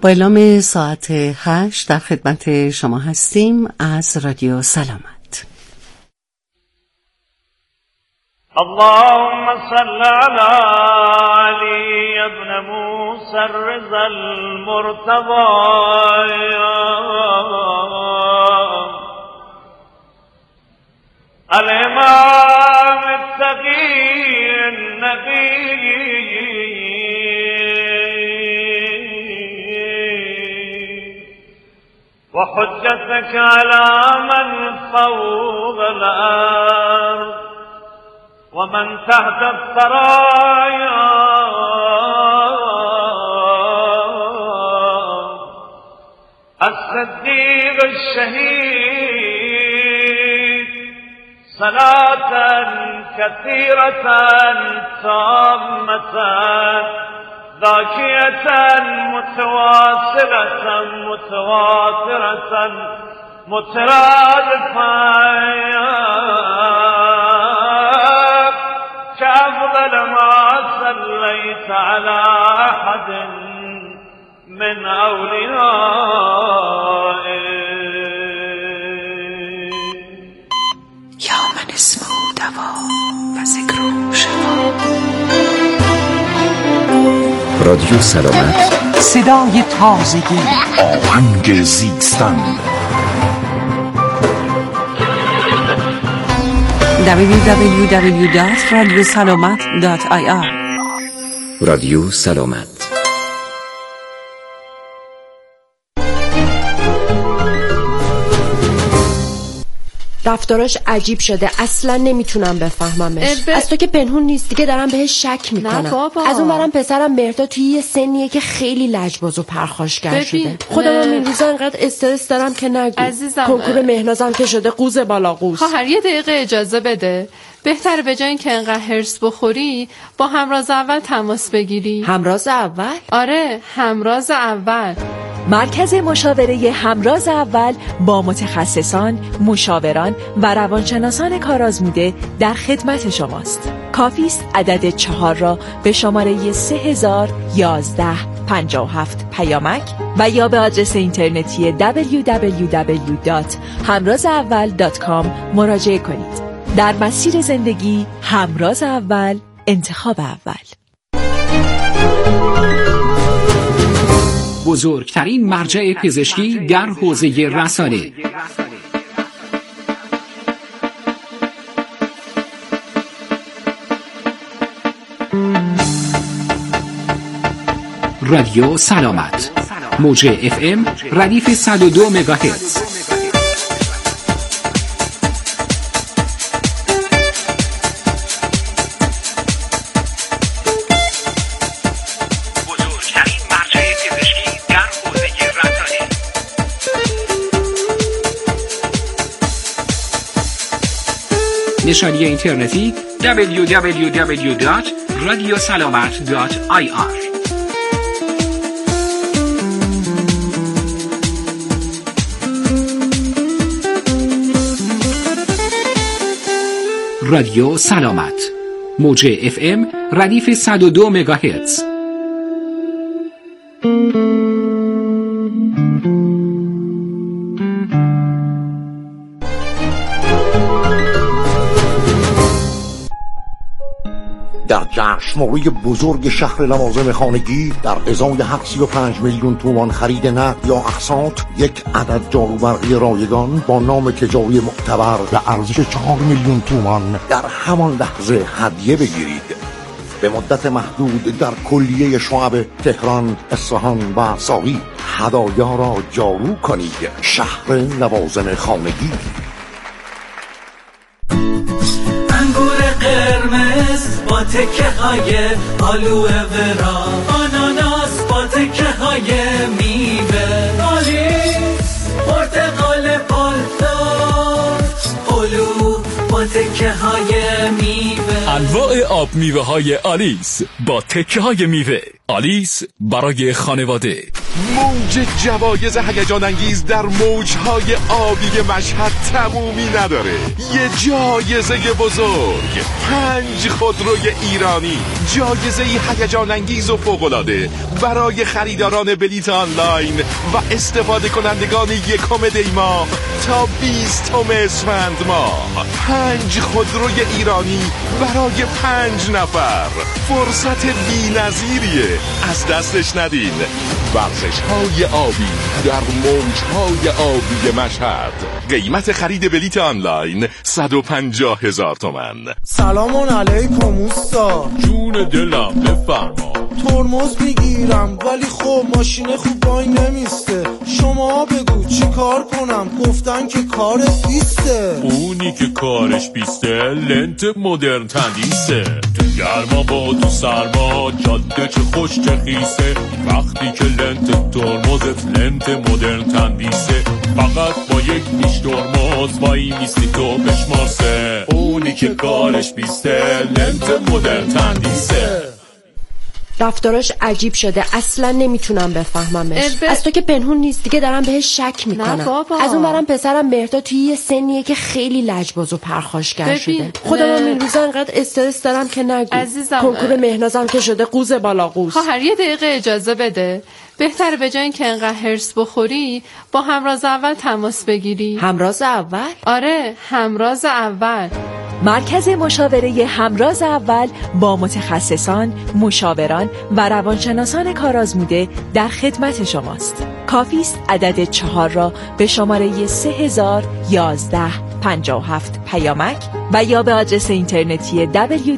با اعلام ساعت 8 در خدمت شما هستیم از رادیو سلامت. اللهم صل على علي ابن موسى الرضا المرتضى الإمام التقي النبي وحجتك على من فوق الأرض ومن تحت الثرايا الصديق الشهيد صلاة كثيرة تامة ذاكية متواصلة متواترة مترادفة كأفضل ما صليت على أحد من أوليائك يا من اسمه دوا و ذکره شفا. رادیو سلامت، صدای تازگی، آهنگ زیستن. www.radiosalamat.ir رادیو سلامت. رفتاراش عجیب شده، اصلا نمیتونم بفهممش. از تو که پنهون نیست دیگه، دارم بهش شک میکنم. از اون برم پسرم مهرداد توی یه سنیه که خیلی لجباز و پرخاشگر شده. خودم این روزا انقدر استرس دارم که نگو. کنکور مهنازم که شده قوز بالا قوز. خواهر یه دقیقه اجازه بده. بهتره به جای اینکه انقدر هرس بخوری با همراز اول تماس بگیری. همراز اول؟ آره، همراز اول. مرکز مشاوره همراز اول با متخصصان، مشاوران و روانشناسان کارآزموده در خدمت شماست. کافی است عدد 4 را به شماره 301157 پیامک و یا به آدرس اینترنتی www.hamrazaawal.com مراجعه کنید. در مسیر زندگی همراز اول، انتخاب اول. بزرگترین مرجع پزشکی در حوزه رسانه. رادیو سلامت، موج FM ردیف 102 مگاهرتز. نشانی اینترنتی www.radiosalamat.ir. رادیو سلامت، موج FM ردیف 102 مگاهرتز. در جشنواره بزرگ شهر لوازم خانگی در ازای 35 میلیون تومان خرید نقد یا اقساط، یک عدد جاروبرقی رایگان با نام تجاری معتبر به ارزش 4 میلیون تومان در همان لحظه هدیه بگیرید. به مدت محدود در کلیه شعب تهران، اصفهان و ساقی هدایا را جارو کنید. شهر لوازم خانگی. با تکه های آلوه ورا، آناناس با تکه های میوه، آلیس پرتقال پالدار، هلو با تکه های میوه، انواع آب میوه های آلیس با تکه های میوه. آلیس برای خانواده. موج جوایز هیجان انگیز در موجهای آبی مشهد تمومی نداره. یه جایزه بزرگ، 5 خودروی ایرانی، جایزه هیجان انگیز و فوق‌العاده برای خریداران بلیت آنلاین و استفاده کنندگان 1 دی ماه تا 20 اسفند ماه. 5 خودروی ایرانی برای 5 نفر. فرصت بی‌نظیریه، از دستش ندین. ورزش‌های آبی در موج‌های آبی مشهد. قیمت خرید بلیت آنلاین 150,000 تومان. سلام علیکم اوستا. جون دلم بفرما. ترمز میگیرم ولی خب ماشین خوب وای نمیسته. شما بگو چی کار کنم؟ گفتن که کارت بیسته. اونی که کارش بیسته لنت مدرن تندیسه. تو گرما با تو سرما جاده چه خوش چه خیسه. وقتی که لنت ترمزت لنت مدرن تندیسه. فقط با یک نیش ترمز وای میستی تو بشماسه. اونی که کارش بیسته لنت مدرن تندیسه. رفتاراش عجیب شده، اصلا نمیتونم بفهممش. از تو که پنهون نیست دیگه دارم بهش شک میکنم. از اون برم پسرم مهرداد توی یه سنیه که خیلی لجباز و پرخاشگر شده. خودم این روزا انقدر استرس دارم که نگو. عزیزم کنکور مهنازم که شده قوز بالا قوز. خواهر یه دقیقه اجازه بده. بهتره به جای اینکه انقدر هرس بخوری با همراز اول تماس بگیری. همراز اول؟ آره، همراز اول. مرکز مشاوره همراز اول با متخصصان، مشاوران و روانشناسان کارآزموده در خدمت شماست. کافی است عدد 4 را به شماره 301157 پیامک و یا به آدرس اینترنتی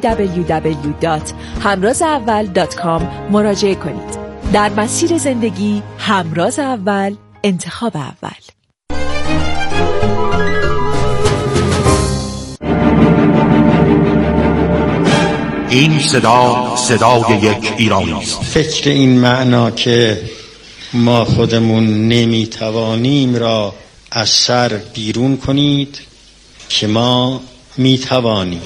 www.hamrazaawal.com مراجعه کنید. در مسیر زندگی همراز اول، انتخاب اول. این صدای یک ایرانی است. فکر این معنا که ما خودمون نمیتوانیم را از سر بیرون کنید که ما میتوانیم.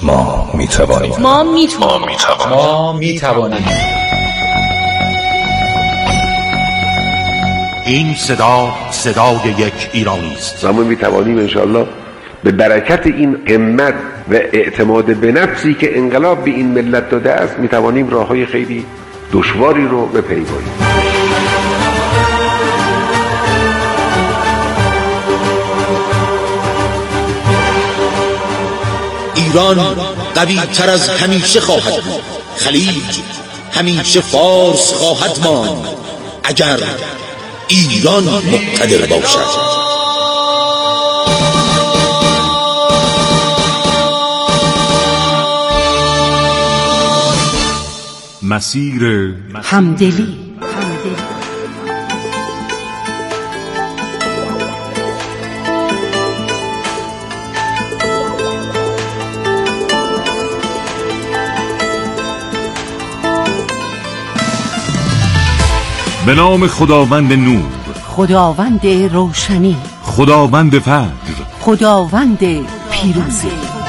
این صدای یک ایرانی است. ما میتوانیم انشاءالله به برکت این همت و اعتماد به نفسی که انقلاب به این ملت داده است میتوانیم راههای خیلی دشواری رو بپیماییم. ایران قوی تر از همیشه خواهد بود. خلیج همیشه فارس خواهد ماند اگر ایران مقتدر باشد. مسیر همدلی. به نام خداوند نور، خداوند روشنی، خداوند فجر، خداوند پیروزی.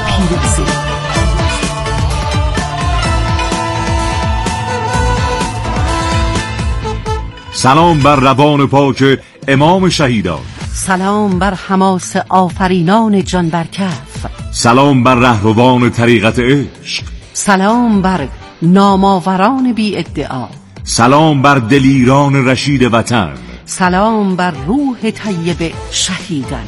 سلام بر روان پاک امام شهیدان، سلام بر حماس آفرینان جان برکف، سلام بر رهروان طریقت عشق، سلام بر نامآوران بی ادعا، سلام بر دلیران رشید وطن، سلام بر روح طیب شهیدان.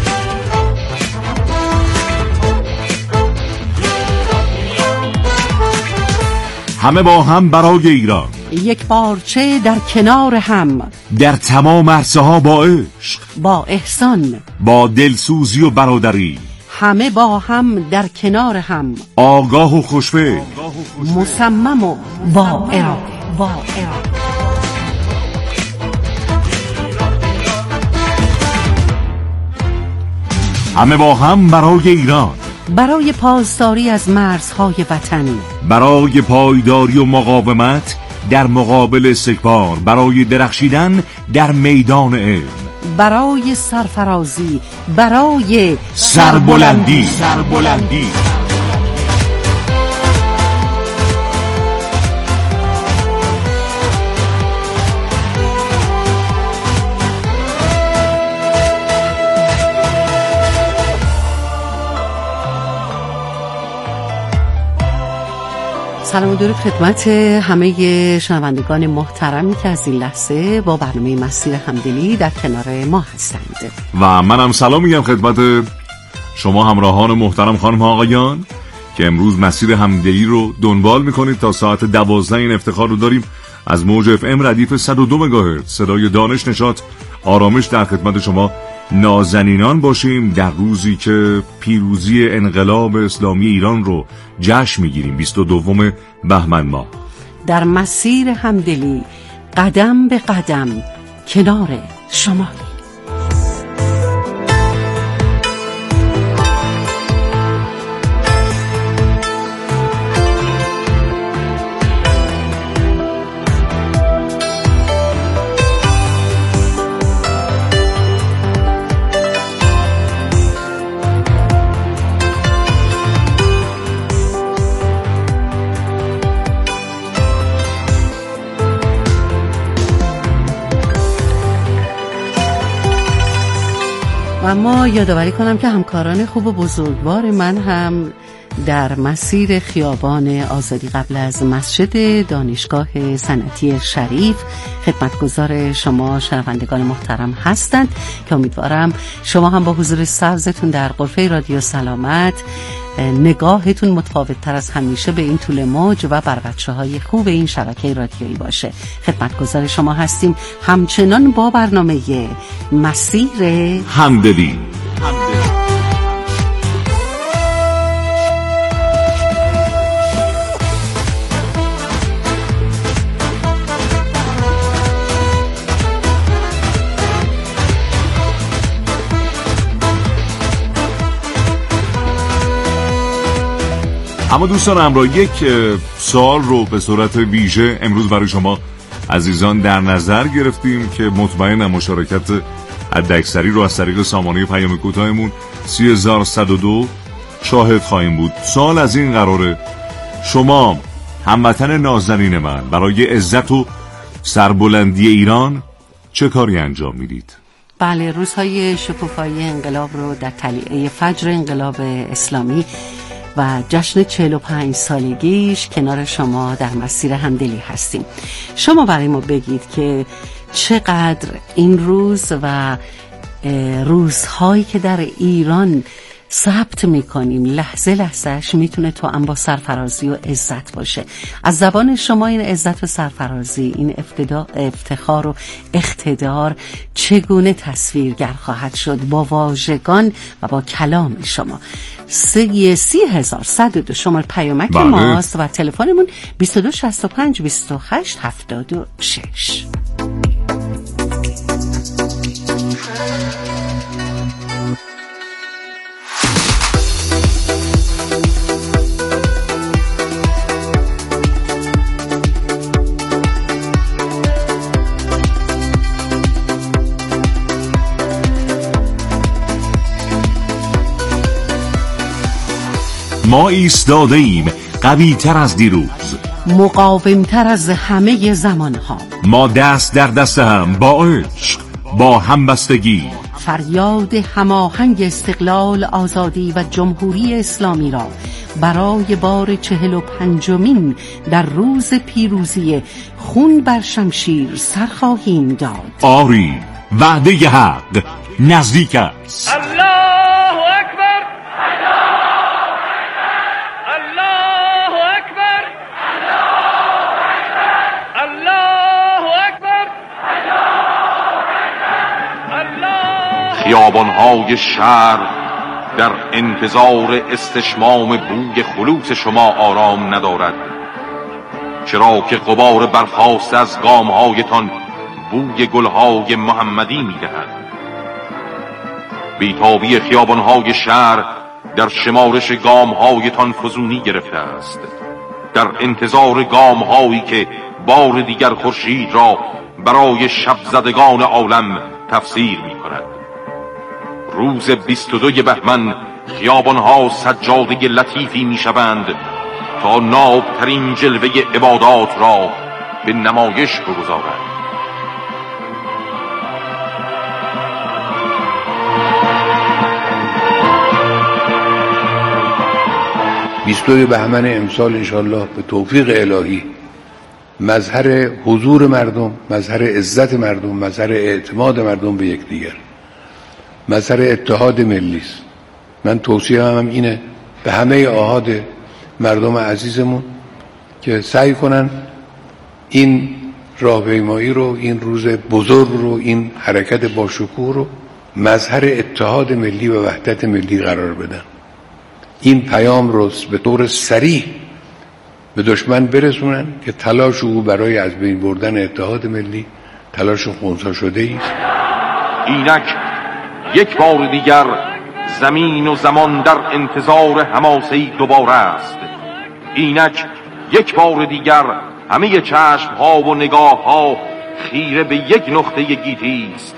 همه با هم برای ایران، یک بارچه در کنار هم، در تمام عرصه ها با عشق، با احسان، با دلسوزی و برادری، همه با هم در کنار هم، آگاه و خوشفکر، مصمم و با اراده. همه با هم برای ایران، برای پاسداری از مرزهای وطن، برای پایداری و مقاومت در مقابل استکبار، برای درخشیدن در میدان علم، برای سرفرازی، برای سربلندی. سلام و درود خدمت همه شنوندگان محترمی که از این لحظه با برنامه مسیر همدلی در کنار ما هستند و منم سلام میگم خدمت شما همراهان محترم خانم ها آقایان که امروز مسیر همدلی رو دنبال میکنید. تا ساعت 12 این افتخار رو داریم از موج اف ام ردیف 102 مگاهرتز صدای دانش، نشاط، آرامش در خدمت شما نازنینان باشیم در روزی که پیروزی انقلاب اسلامی ایران رو جشن میگیریم، 22 بهمن ماه. در مسیر همدلی قدم به قدم کنار شما. و اما یادآوری کنم که همکاران خوب و بزرگوار من هم در مسیر خیابان آزادی قبل از مسجد دانشگاه صنعتی شریف خدمتگزار شما شنوندگان محترم هستند که امیدوارم شما هم با حضور سبزتون در غرفه رادیو سلامت نگاهتون متفاوت تر از همیشه به این طول موج و بر بچه‌های خوب این شبکه رادیویی باشه. خدمتگزار شما هستیم همچنان با برنامه مسیر همدلی. اما دوستان همراه یک سوال رو به صورت ویژه امروز برای شما عزیزان در نظر گرفتیم که مطمئنم مشارکت حداکثری رو از طریق سامانه پیام کوتاهمون 3102 شاهد خواهیم بود. سوال از این قراره: شما هموطن نازنین من برای عزت و سربلندی ایران چه کاری انجام میدید؟ بله، روزهای شکوفایی انقلاب رو در طلعه فجر انقلاب اسلامی و جشن 45 سالگیش کنار شما در مسیر همدلی هستیم. شما برای ما بگید که چقدر این روز و روزهایی که در ایران ثبت میکنیم لحظه لحظهش میتونه تو هم با سرفرازی و عزت باشه. از زبان شما این عزت و سرفرازی، این افتخار و اقتدار چگونه تصویرگر خواهد شد با واژگان و با کلام شما؟ 30,102 شماره پیامک ماست و تلفنمون 2265 28 76. ما ایستاده ایم قوی تر از دیروز، مقاوم تر از همه زمان ها. ما دست در دست هم با عشق، با همبستگی فریاد هماهنگ استقلال، آزادی و جمهوری اسلامی را برای بار 45مین در روز پیروزی خون بر شمشیر سر خواهیم داد. آری، وعده حق نزدیک است. خیابان‌های شهر در انتظار استشمام بوی خلوص شما آرام ندارد، چرا که غبار برخاست از گام‌هایتان بوی گل‌های محمدی می‌دهد. بیتابی خیابان‌های شهر در شمارش گام‌هایتان فزونی گرفته است، در انتظار گام‌هایی که بار دیگر خورشید را برای شب زدگان عالم تفسیر می‌کند. روز 22 بهمن خیابان‌ها سجاده لطیفی می‌شوند تا نابترین جلوه عبادات را به نمایش بگذارند. 22 بهمن امسال انشالله به توفیق الهی مظهر حضور مردم، مظهر عزت مردم، مظهر اعتماد مردم به یکدیگر، مظهر اتحاد ملی است. من توصیه هم اینه به همه آحاد مردم عزیزمون که سعی کنن این راهپیمایی رو، این روز بزرگ رو، این حرکت با شکوه رو مظهر اتحاد ملی و وحدت ملی قرار بدن. این پیام رو به طور صریح به دشمن برسونن که تلاش او برای از بین بردن اتحاد ملی تلاش خونسا شده است. اینک یک بار دیگر زمین و زمان در انتظار حماسه‌ای دوباره است. اینک یک بار دیگر همه چشم ها و نگاه ها خیره به یک نقطه گیتی است.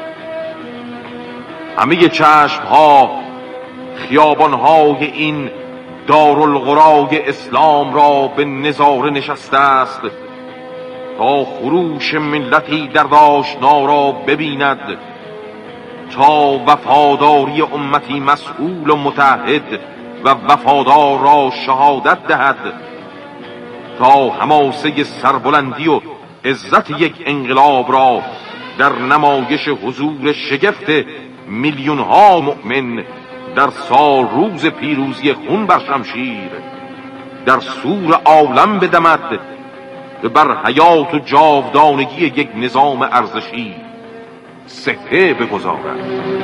همه چشم ها خیابان های این دارالقرای اسلام را به نظاره نشسته است تا خروش ملتی در آشنا را ببیند، تا وفاداری امتی مسئول و متحد و وفادار را شهادت دهد، تا حماسه سربلندی و عزت یک انقلاب را در نمایش حضور شگفت میلیون ها مؤمن در سال روز پیروزی خون بر شمشیر در سور عالم بدمد و بر حیات و جاودانگی یک نظام ارزشی سکه بگذارد.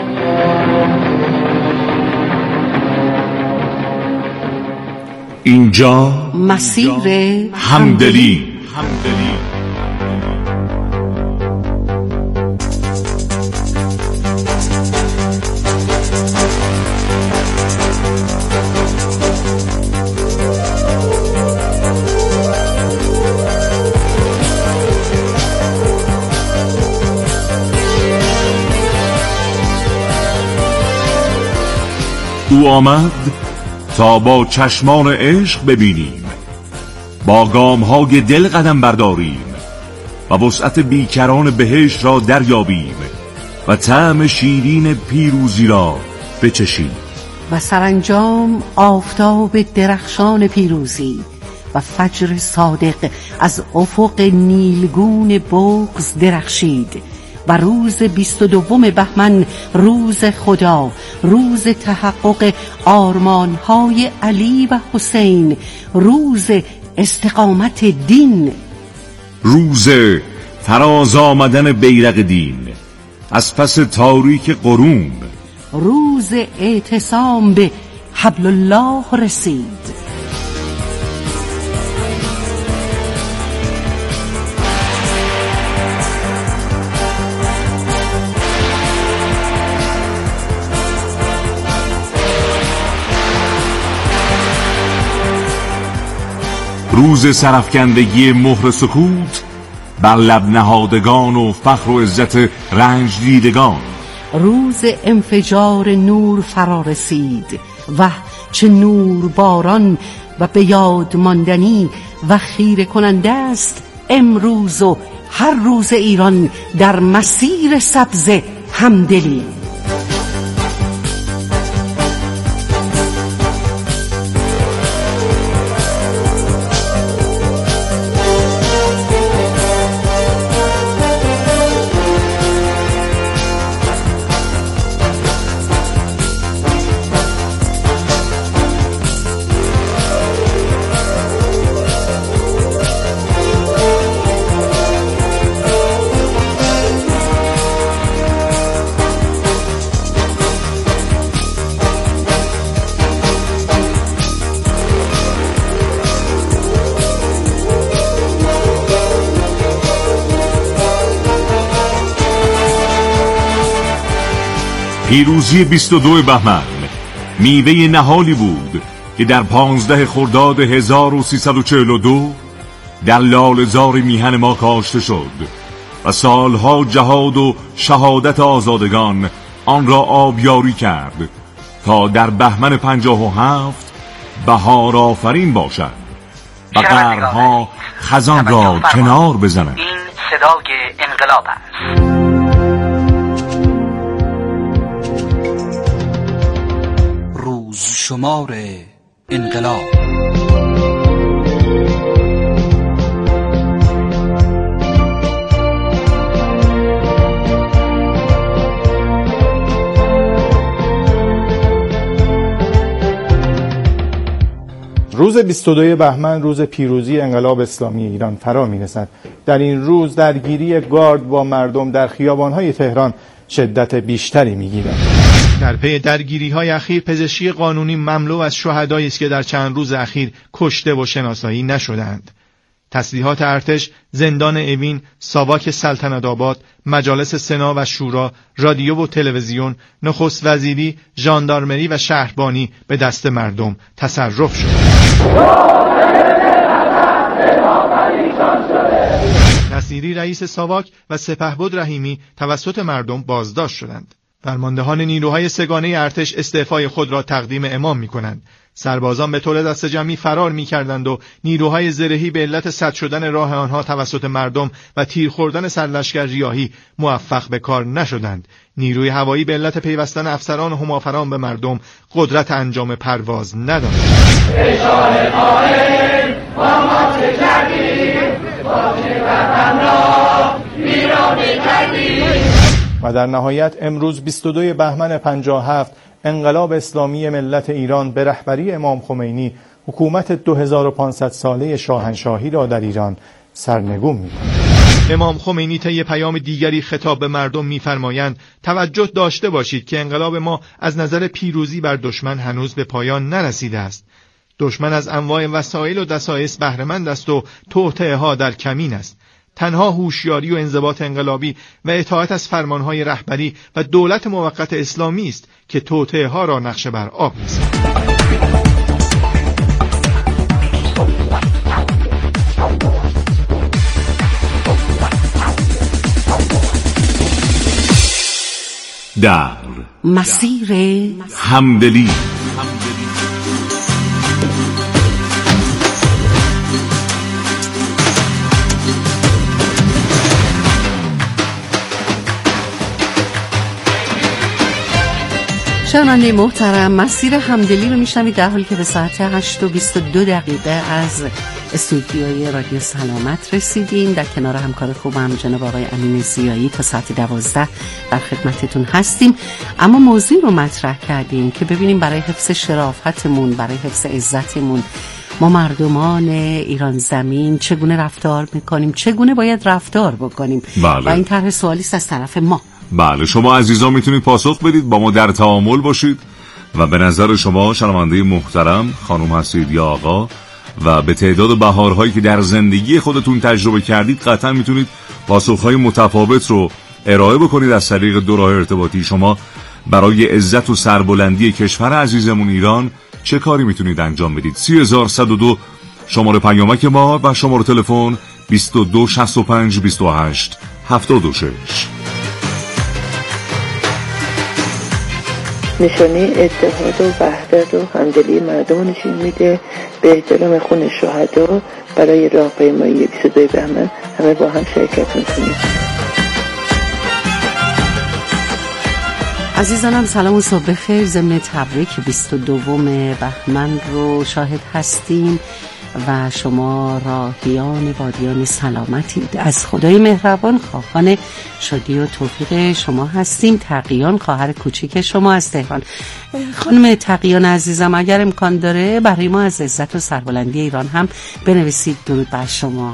اینجا مسیر همدلی. او آمد تا با چشمان عشق ببینیم، با گام‌های دل قدم برداریم و وسعت بیکران بهشت را دریابیم و طعم شیرین پیروزی را بچشیم و سرانجام آفتاب درخشان پیروزی و فجر صادق از افق نیلگون بغض درخشید و روز 22 بهمن، روز خدا، روز تحقق آرمان‌های علی و حسین، روز استقامت دین، روز فراز آمدن بیرق دین از پس تاریک قرون، روز اعتصام به حبل الله رسید. روز سرافکندگی مهر سکوت بر لب نهادگان و فخر و عزت رنج دیدگان، روز انفجار نور فرا رسید و چه نور باران و به یاد ماندنی و خیره کننده است امروز و هر روز ایران در مسیر سبز همدلی. پیروزی 22 بهمن میوه نهالی بود که در 15 خرداد 1342 در لاله‌زار میهن ما کاشته شد و سالها جهاد و شهادت آزادگان آن را آبیاری کرد تا در بهمن 57 بهار آفرین باشد و قرنها خزان را کنار بزند. این صدای انقلاب است. روز شمار انقلاب. روز 22 بهمن روز پیروزی انقلاب اسلامی ایران فرا می‌رسد. در این روز درگیری گارد با مردم در خیابان‌های تهران شدت بیشتری می‌گیرد. در پی درگیری‌های اخیر پزشکی قانونی مملو از شهدایی است که در چند روز اخیر کشته و شناسایی نشدند. تسلیحات ارتش، زندان اوین، ساواک سلطنت آباد، مجالس سنا و شورا، رادیو و تلویزیون، نخست وزیری، ژاندارمری و شهربانی به دست مردم تصرف شد. نصیری رئیس ساواک و سپهبد رحیمی توسط مردم بازداشت شدند. فرماندهان نیروهای سگانه ارتش استعفای خود را تقدیم امام می‌کنند. سربازان به طور دست جمعی فرار می‌کردند و نیروهای زرهی به علت سد شدن راه آنها توسط مردم و تیر خوردن سرلشکر ریاحی موفق به کار نشدند. نیروی هوایی به علت پیوستن افسران و همافران به مردم قدرت انجام پرواز نداشت. و در نهایت امروز 22 بهمن 57 انقلاب اسلامی ملت ایران به رهبری امام خمینی حکومت 2500 ساله شاهنشاهی را در ایران سرنگون می‌کند. امام خمینی طی پیام دیگری خطاب به مردم می‌فرمایند توجه داشته باشید که انقلاب ما از نظر پیروزی بر دشمن هنوز به پایان نرسیده است. دشمن از انواع وسایل و دسایس بهره‌مند است و توطئه‌ها در کمین است. تنها هوشیاری و انضباط انقلابی و اطاعت از فرمانهای رهبری و دولت موقت اسلامی است که توطئه‌ها را نقشه بر آب می‌زند. در مسیر همدلی. شنونده محترم، مسیر همدلی رو میشنوید در حالی که به ساعت 8:22 از استودیوی رادیو سلامت رسیدیم. در کنار همکار خوبم جناب آقای امین زیایی تا ساعت 12 در خدمتتون هستیم. اما موضوع رو مطرح کردیم که ببینیم برای حفظ شرافتمون، برای حفظ عزتمون، ما مردمان ایران زمین چگونه رفتار میکنیم، چگونه باید رفتار بکنیم. بله. و این طرح سوالی است از طرف ما. بله، شما عزیزان میتونید پاسخ بدید، با ما در تعامل باشید و به نظر شما شنونده محترم خانم هستید یا آقا و به تعداد بهارهایی که در زندگی خودتون تجربه کردید قطعا میتونید پاسخهای متفاوت رو ارائه بکنید از طریق دو راه ارتباطی. شما برای عزت و سربلندی کشور عزیزمون ایران چه کاری میتونید انجام بدید؟ 30102 شماره پیامک ما و شماره تلفن 2265 28 76. نشانه اتحاد و وحدت و همدلی مردم نشون میده. به احترام خون شهدا برای راهپیمایی 22 بهمن همه با هم شرکت میکنیم. عزیزانم سلام و صبح بخیر. ضمن تبریک 22 بهمن رو شاهد هستیم و شما راهیان وادیان سلامتید. از خدای مهربان خواهان شادی و توفیق شما هستیم. تقیان خواهر کوچیک شما از تهران. خانم تقیان عزیزم اگر امکان داره برای ما از عزت و سربلندی ایران هم بنویسید. درود بر شما.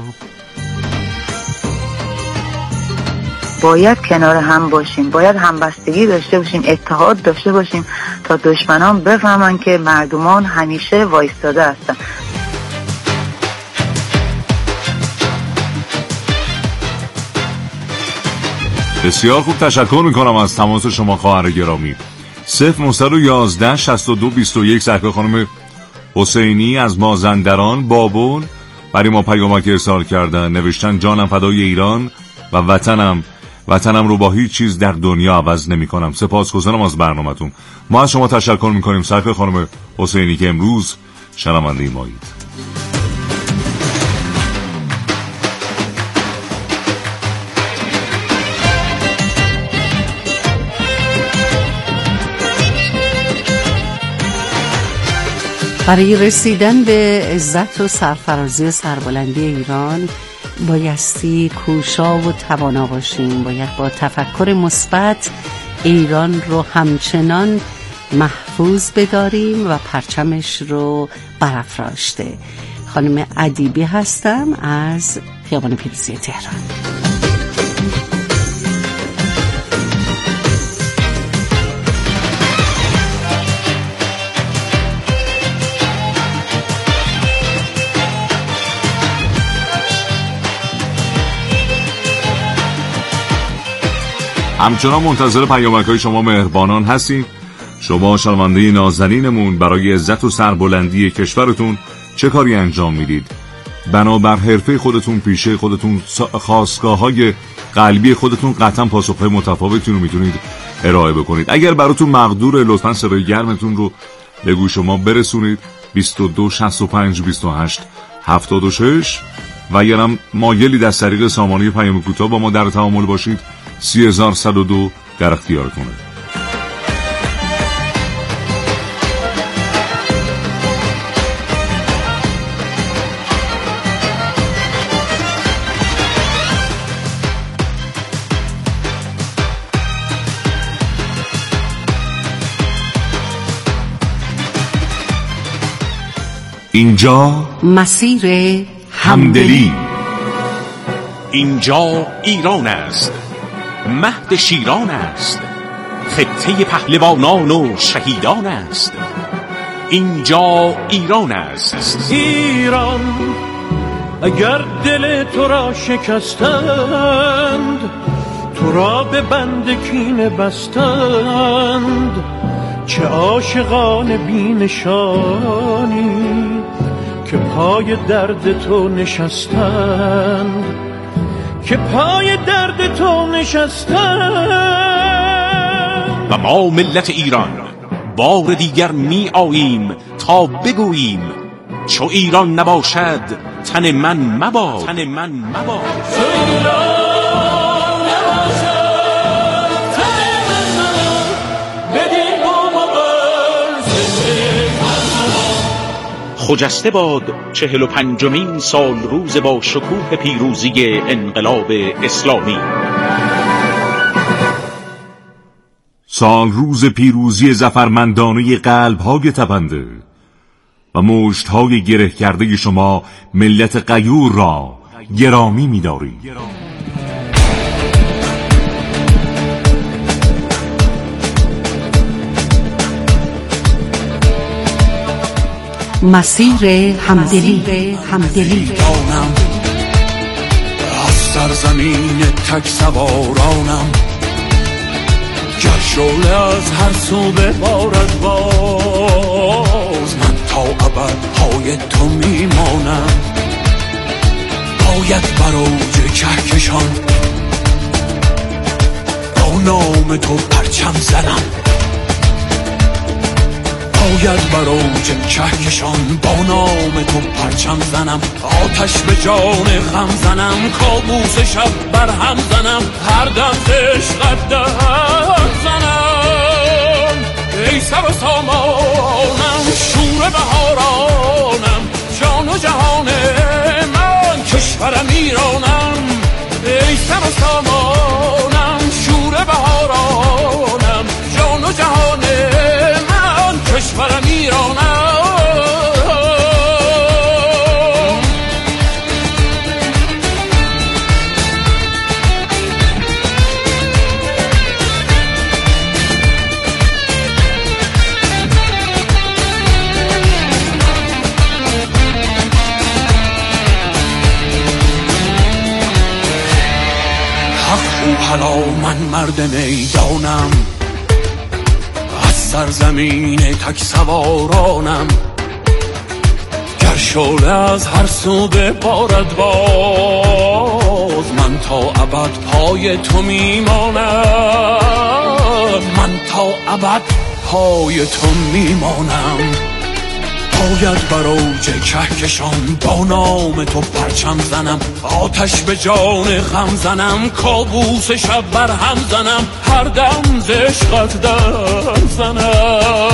باید کنار هم باشیم، باید همبستگی داشته باشیم، اتحاد داشته باشیم تا دشمنان بفهمن که مردمان همیشه وایستاده هستن. بسیار خوب، تشکر میکنم از تماس شما خواهر گرامی. 0911 62 21 صحبه خانم حسینی از مازندران بابون برای ما پیامک ارسال کردن، نوشتن جانم فدای ایران و وطنم رو با هیچ چیز در دنیا عوض نمی کنم. سپاسگزارم از برنامه‌تون. ما از شما تشکر میکنیم صحبه خانم حسینی که امروز شنونده مایید. برای رسیدن به عزت و سرفرازی و سربلندی ایران بایستی کوشا و توانا باشیم. باید با تفکر مثبت ایران رو همچنان محفوظ بداریم و پرچمش رو برافراشته. خانم ادیبی هستم از خیابان پیروزی تهران. همچنان منتظر پیامک‌های شما مهربانان هستیم. شما شنونده نازنینمون برای عزت و سربلندی کشورتون چه کاری انجام میدید؟ بنابر حرفه خودتون، پیشه خودتون، خواستگاه‌های قلبی خودتون قطعا پاسخ‌های متفاوتی رو میتونید ارائه بکنید. اگر براتون مقدور، لطفاً صدای گرمتون رو به گوش ما برسونید. 22 65 28 76 و اگرم مایلی از طریق سامانه پیام کوتاه با ما در تعامل باشید 30102 در اختیارتونه. اینجا مسیر همدلی. اینجا ایران است، مهد شیران است، خطه پهلوانان و شهیدان است. اینجا ایران است. ایران اگر دل تو را شکستند، تو را به بند کینه بستند، چه عاشقان بی‌نشانی که پای درد تو نشستند، که پای درد تو نشستند. و ما ملت ایران بار دیگر می آییم تا بگوییم چو ایران نباشد تن من مباد، تن من مباد. خجسته باد 45مین سال روز با شکوه پیروزی انقلاب اسلامی. سال روز پیروزی ظفرمندانه قلب‌های تپنده و مشت‌های گره کرده شما ملت غیور را گرامی می‌داریم. مسیر همدلی. از سرزمین تک سوارانم، گر شعله از هر سو ببارد باز، من تا ابد پای تو میمانم. باید بر اوج کهکشان با نام تو پرچم زنم، باید بر اوج کهکشان با نام تو پرچم زنم. آتش به جان غم زنم، کابوس شب بر هم زنم، هر دم عشقت دهن زنم. ای سر و سامانم، شور بهارانم، جان و جهان من، کشورم ایرانم. ای سر و سامانم، شور بهارانم، جان و جهان من، کشورم ایرانم. حالا من مرد میدانم، از سرزمین تک سوارانم، گر شعله از هر سو ببارد باز، من تا ابد پای تو میمانم. من تا ابد پای تو میمانم. باید بر اوج کهکشان با نام تو پرچم زنم، آتش به جان غم زنم، کابوس شب بر هم زنم، هر دم ز عشقت در زنم.